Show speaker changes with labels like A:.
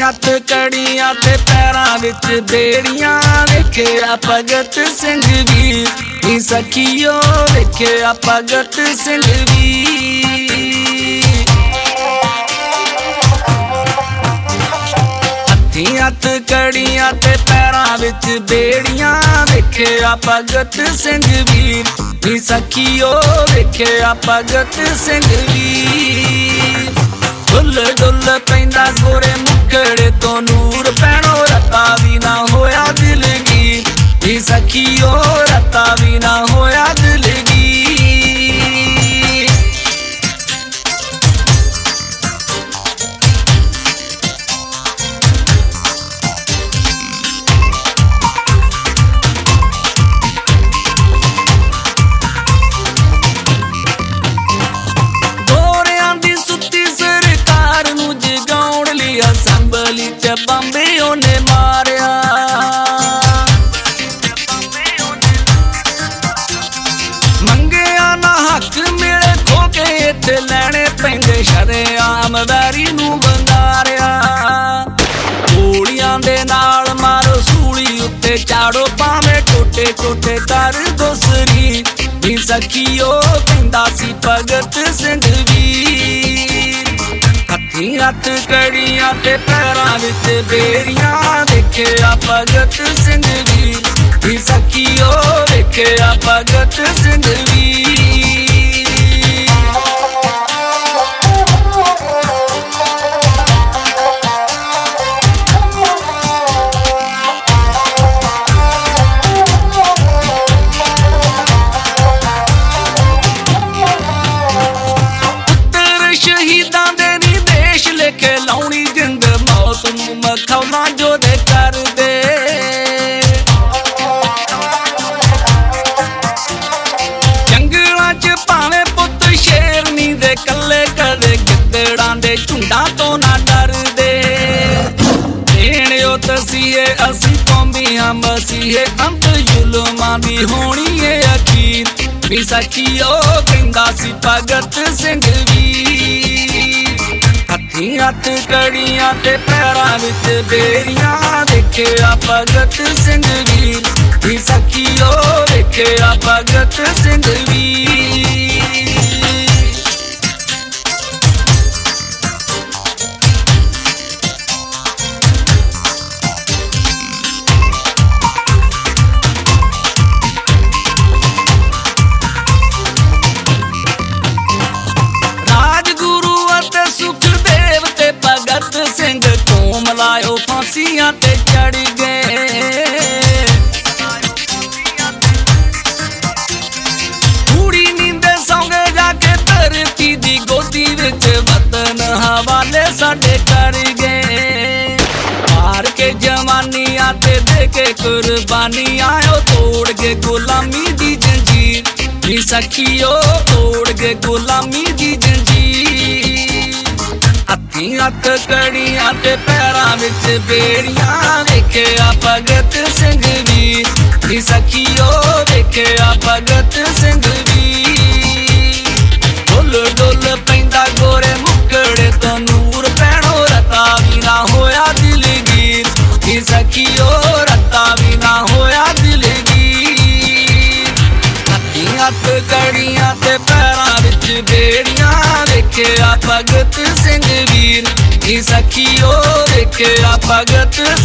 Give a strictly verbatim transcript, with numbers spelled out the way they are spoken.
A: हथ कड़ियां ते पैरां विच बेड़ियां वेखिया भगत सिंह वीर नी सखियो वेखिया भगत सिंह वीर हथी हथ कड़ियां ते पैरां विच बेड़ियां वेखिया भगत सिंह वीर नी सखियो वेखिया भगत सिंह वीर डुल डुल पैंदा गोरे मुखड़े तो नूर पैणो रता भी ना होया दिलगीर नी सखियो रता भी ना होया दिलगीर असैंबली च बंबे ओने मारिया मंगिया ना हक मिले खोके इत्थे लैणे पैंदे शरेआम वैरी नूं बंदारिया गोलियां दे नाल मारो सूली उत्ते चाड़ो भावें टोटे टोटे कर दोसरी नी सखियो पैंदा सी भगत सिंह वीर हथी हथ कड़ियां ते पैरां विच बेड़ियां वेखिया भगत सिंह वीर नी सखियो वेखिया भगत सिंह वीर पुत्तर शहीदां दे लेके लाउनी जिंद मौत नूं मखौला जो दे कर दे जंगलां च भावें पुत्त शेरनी दे कल्ले कदे गिद्दड़ां दे झुंडां तो ना डर दे देण ओ तसीहे असी कौमियां मसीहे अंत जुल्मां दी होनी है अखीर नी सखियो कहंदा सी भगत सिंह वीर हथी हथ कड़ियां ते पैरां विच बेड़ियां वेखिया भगत सिंह वीर नी सखियो वेखिया भगत सिंह वीर भगत सिंह को मलायो फांसियां ते चढ़ गए कूड़ी नींदे सौंगे जाके धरती दी गोदी विच वतन हवाले साडे कर गए मार के जवानियां ते दे के कुर्बानी आयो तोड़ के गुलामी दी जंजीर नी सखियो तोड़ के गुलामी दी जंजीर हथी हथ कड़ियां ते पैरां विच बेड़ियां वेखिया भगत सिंह वीर नी सखियो वेखिया भगत सिंह वीर डुल डुल पैंदा गोरे मुखड़े तो नूर पैणो रता भी ना होया दिलगीर नी सखियो रता भी ना होया दिलगीर हथी हथ कड़ियां ते पैरां विच बेड़ियां वेखिया भगत सिंह वीर नी सखियो वेखिया भगत